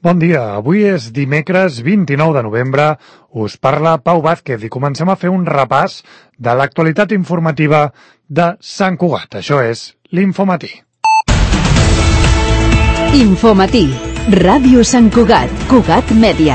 Bon dia, avui és dimecres 29 de novembre, us parla Pau Vázquez i comencem a fer un repàs de l'actualitat informativa de Sant Cugat. Això és l'Infomatí. Infomatí, Ràdio Sant Cugat, Cugat Mèdia.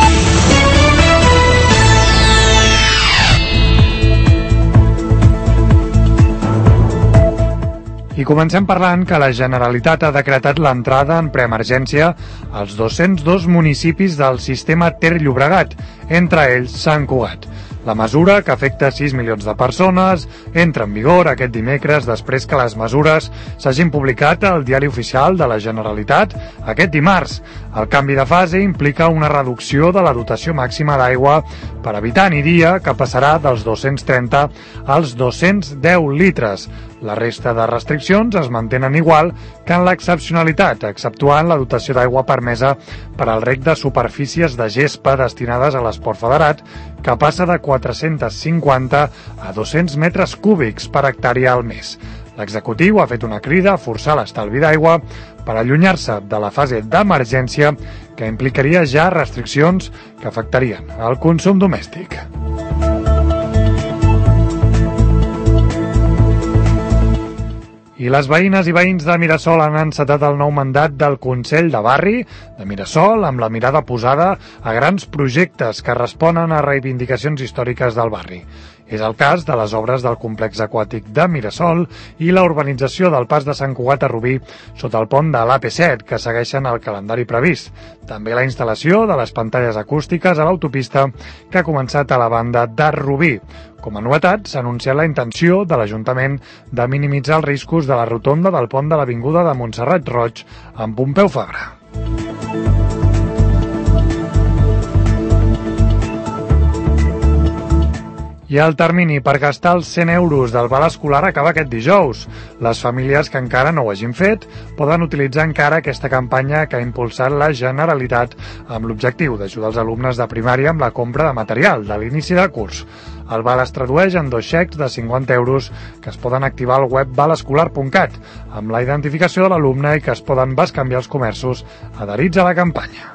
I comencem parlant que la Generalitat ha decretat l'entrada en preemergència als 202 municipis del sistema Ter-Llobregat, entre ells Sant Cugat. La mesura, que afecta 6 milions de persones, entra en vigor aquest dimecres després que les mesures s'hagin publicat al Diari Oficial de la Generalitat aquest dimarts. El canvi de fase implica una reducció de la dotació màxima d'aigua per habitant i dia, que passarà dels 230 als 210 litres. La resta de restriccions es mantenen igual que en l'excepcionalitat, exceptuant la dotació d'aigua permesa per al reg de superfícies de gespa destinades a l'esport federat, que passa de 450 a 200 metres cúbics per hectàrea al mes. L'executiu ha fet una crida a forçar l'estalvi d'aigua per allunyar-se de la fase d'emergència, que implicaria ja restriccions que afectarien el consum domèstic. I les veïnes i veïns de Mirasol han encetat el nou mandat del Consell de Barri de Mirasol amb la mirada posada a grans projectes que responen a reivindicacions històriques del barri. És el cas de les obres del complex aquàtic de Mirasol i la urbanització del pas de Sant Cugat a Rubí sota el pont de l'AP7, que segueixen el calendari previst. També la instal·lació de les pantalles acústiques a l'autopista que ha començat a la banda de Rubí. Com a novetat, s'ha anunciat la intenció de l'Ajuntament de minimitzar els riscos de la rotonda del pont de l'Avinguda de Montserrat Roig amb Pompeu Fabra. I el termini per gastar els 100 euros del val escolar acaba aquest dijous. Les famílies que encara no ho hagin fet poden utilitzar encara aquesta campanya que ha impulsat la Generalitat amb l'objectiu d'ajudar els alumnes de primària amb la compra de material de l'inici de curs. El val es tradueix en 2 xecs de 50 euros que es poden activar al web valescolar.cat amb la identificació de l'alumne i que es poden bescanviar als comerços adherits a la campanya.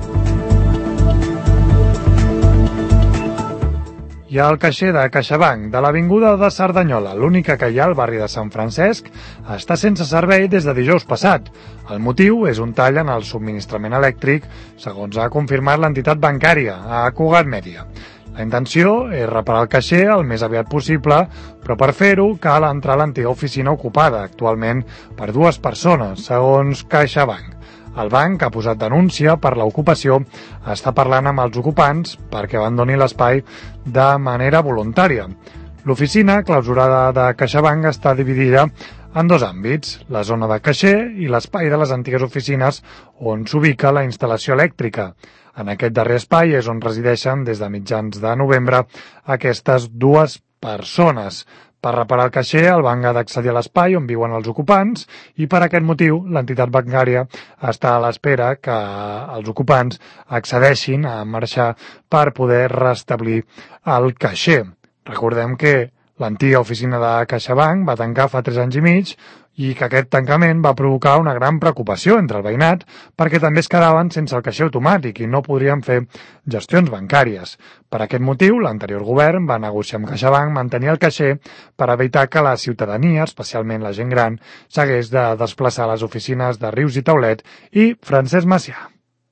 I el caixer de CaixaBank de l'Avinguda de Cerdanyola, l'única que hi ha al barri de Sant Francesc, està sense servei des de dijous passat. El motiu és un tall en el subministrament elèctric, segons ha confirmat l'entitat bancària, a Cugat Mèdia. La intenció és reparar el caixer el més aviat possible, però per fer-ho cal entrar a l'antiga oficina ocupada, actualment per 2 persones, segons CaixaBank. El banc ha posat denúncia per l'ocupació, està parlant amb els ocupants perquè abandonin l'espai de manera voluntària. L'oficina clausurada de CaixaBank està dividida en 2 àmbits, la zona de caixer i l'espai de les antigues oficines on s'ubica la instal·lació elèctrica. En aquest darrer espai és on resideixen des de mitjans de novembre aquestes 2 persones. Per reparar el caixer, el banc ha d'accedir a l'espai on viuen els ocupants i per aquest motiu l'entitat bancària està a l'espera que els ocupants accedeixin a marxar per poder restablir el caixer. Recordem que l'antiga oficina de CaixaBank va tancar fa 3 anys i mig i que aquest tancament va provocar una gran preocupació entre el veïnat perquè també es quedaven sense el caixer automàtic i no podrien fer gestions bancàries. Per aquest motiu, l'anterior govern va negociar amb CaixaBank mantenir el caixer per evitar que la ciutadania, especialment la gent gran, s'hagués de desplaçar a les oficines de Rius i Taulet i Francesc Macià.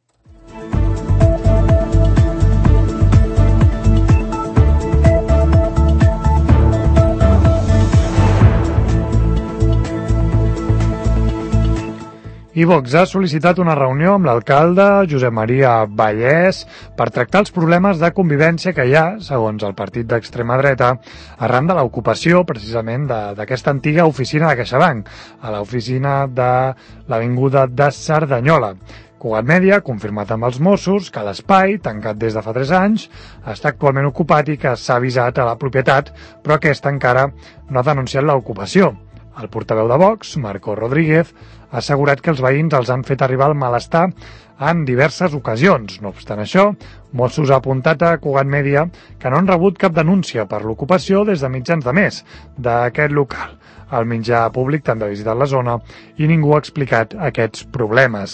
I Vox ha sol·licitat una reunió amb l'alcalde Josep Maria Vallès per tractar els problemes de convivència que hi ha, segons el partit d'extrema dreta, arran de l'ocupació precisament d'aquesta antiga oficina de CaixaBank, a l'oficina de l'Avinguda de Cerdanyola. Cugat Mèdia ha confirmat amb els Mossos que l'espai, tancat des de fa 3 anys, està actualment ocupat i que s'ha avisat a la propietat, però aquesta encara no ha denunciat l'ocupació. El portaveu de Vox, Marco Rodríguez, ha assegurat que els veïns els han fet arribar el malestar en diverses ocasions. No obstant això, Mossos ha apuntat a Cugat Mèdia que no han rebut cap denúncia per l'ocupació des de mitjans de mes d'aquest local. El mitjà públic també ha visitat la zona i ningú ha explicat aquests problemes.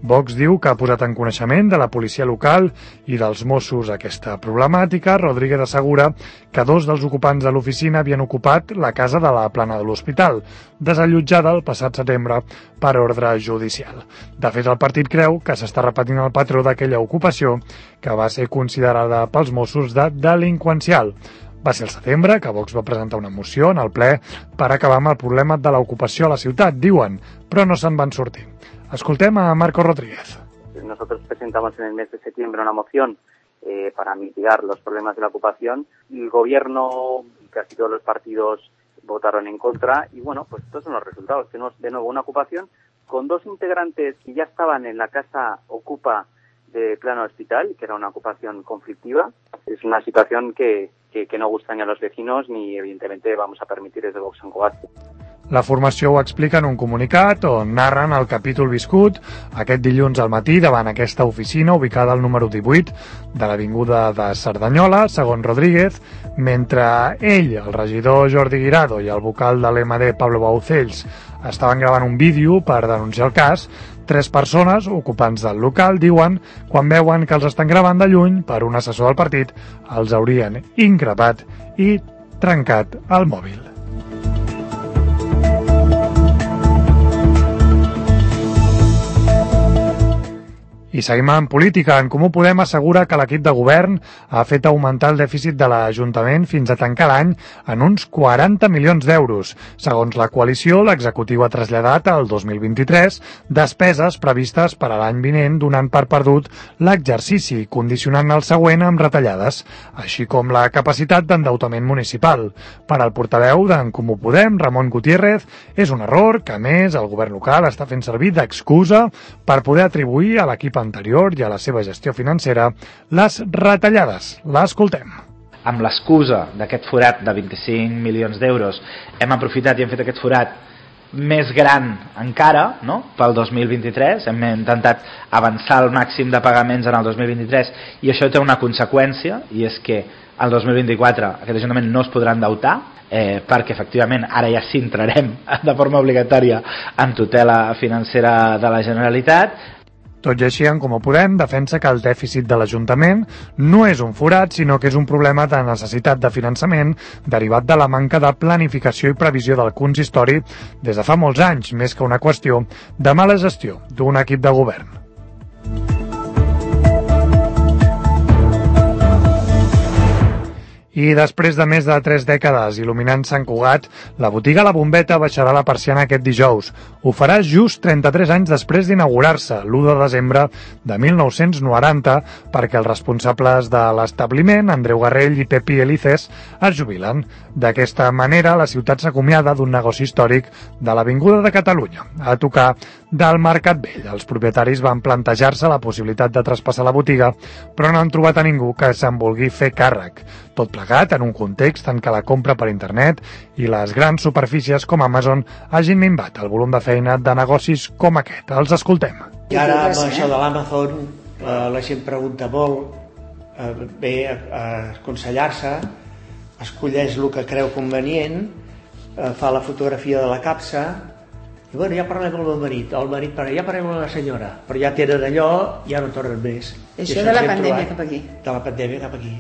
Vox diu que ha posat en coneixement de la policia local i dels Mossos aquesta problemàtica. Rodríguez assegura que 2 dels ocupants de l'oficina havien ocupat la casa de la plana de l'hospital, desallotjada el passat setembre per ordre judicial. De fet, el partit creu que s'està repetint el patró d'aquella ocupació que va ser considerada pels Mossos de delinqüencial. Va ser el setembre que Vox va presentar una moció en el ple per acabar amb el problema de l'ocupació a la ciutat, diuen, però no se'n van sortir. Escoltem a Marco Rodríguez. Nosotros presentamos en el mes de septiembre una moción para mitigar los problemas de la ocupación. El gobierno, casi todos los partidos votaron en contra y bueno, pues estos son los resultados. Tenemos de nuevo una ocupación con 2 integrantes que ya estaban en la casa ocupa de plano hospital, que era una ocupación conflictiva. Es una situación que no gusta ni a los vecinos ni evidentemente vamos a permitir desde Vox Sant Cugat. La formació ho explica en un comunicat on narren el capítol viscut aquest dilluns al matí davant aquesta oficina ubicada al número 18 de l'avinguda de Cerdanyola, segons Rodríguez, mentre ell, el regidor Jordi Guirado i el vocal de l'MD Pablo Baucells estaven gravant un vídeo per denunciar el cas. 3 persones, ocupants del local, diuen quan veuen que els estan gravant de lluny per un assessor del partit, els haurien increpat i trencat el mòbil. I seguim en política. En Comú Podem assegura que l'equip de govern ha fet augmentar el dèficit de l'Ajuntament fins a tancar l'any en uns 40 milions d'euros. Segons la coalició, l'executiu ha traslladat al 2023 despeses previstes per a l'any vinent, donant per perdut l'exercici, condicionant el següent amb retallades, així com la capacitat d'endeutament municipal. Per al portaveu d'en Comú Podem, Ramon Gutiérrez, és un error que, a més, el govern local està fent servir d'excusa per poder atribuir a l'equip anterior i a la seva gestió financera les retallades. L'escoltem. Amb l'excusa d'aquest forat de 25 milions d'euros hem aprofitat i hem fet aquest forat més gran encara, no?, pel 2023. Hem intentat avançar el màxim de pagaments en el 2023 i això té una conseqüència, i és que el 2024 aquest Ajuntament no es podrà endeutar, perquè efectivament ara ja sí entrarem de forma obligatòria en tutela financera de la Generalitat. Tot i així, en Comú Podem defensa que el dèficit de l'Ajuntament no és un forat, sinó que és un problema de necessitat de finançament derivat de la manca de planificació i previsió del consistori des de fa molts anys, més que una qüestió de mala gestió d'un equip de govern. I després de més de 3 dècades il·luminant Sant Cugat, la botiga La Bombeta baixarà la persiana aquest dijous. Ho farà just 33 anys després d'inaugurar-se, l'1 de desembre de 1990, perquè els responsables de l'establiment, Andreu Garrell i Pepi Elices, es jubilen. D'aquesta manera, la ciutat s'acomiada d'un negoci històric de l'Avinguda de Catalunya, a tocar del Mercat Vell. Els propietaris van plantejar-se la possibilitat de traspassar la botiga, però no han trobat a ningú que se'n vulgui fer càrrec. Tot plegat en un context en què la compra per internet i les grans superfícies com Amazon hagin minvat el volum de feina de negocis com aquest. Els escoltem. I ara amb això de l'Amazon la gent pregunta molt, ve a aconsellar-se, escolleix el que creu convenient, fa la fotografia de la capsa i bueno, ja parlem amb el marit, ja parlem amb la senyora, però ja tenen allò, ja no tornen més. Això de la pandèmia cap aquí. De la pandèmia cap aquí.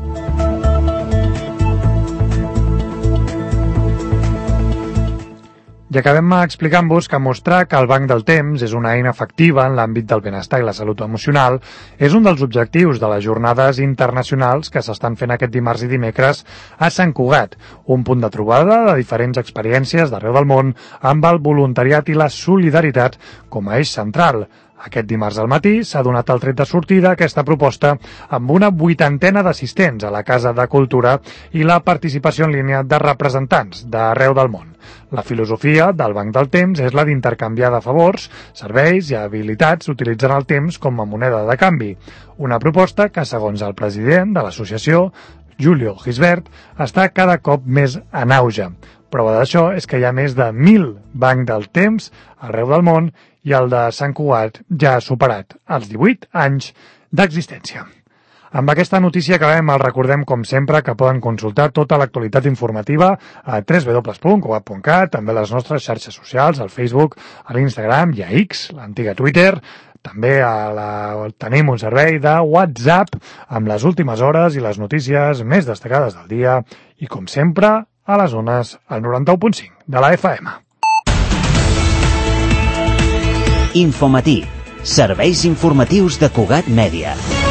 I acabem explicant-vos que mostrar que el Banc del Temps és una eina efectiva en l'àmbit del benestar i la salut emocional és un dels objectius de les jornades internacionals que s'estan fent aquest dimarts i dimecres a Sant Cugat, un punt de trobada de diferents experiències d'arreu del món amb el voluntariat i la solidaritat com a eix central. Aquest dimarts al matí s'ha donat el tret de sortida a aquesta proposta amb una 80ena d'assistents a la Casa de Cultura i la participació en línia de representants d'arreu del món. La filosofia del Banc del Temps és la d'intercanviar de favors, serveis i habilitats utilitzant el temps com a moneda de canvi. Una proposta que, segons el president de l'associació, Julio Gisbert, està cada cop més en auge. Prova d'això és que hi ha més de 1.000 Banc del Temps arreu del món i el de Sant Cugat ja ha superat els 18 anys d'existència. Amb aquesta notícia acabem. Els recordem, com sempre, que poden consultar tota l'actualitat informativa a www.cugat.cat, també a les nostres xarxes socials, al Facebook, a l'Instagram i a X, l'antiga Twitter. També tenim un servei de WhatsApp amb les últimes hores i les notícies més destacades del dia i, com sempre, a les zones al 91.5 de la FM. Infomatí. Serveis informatius de Cugat Mèdia.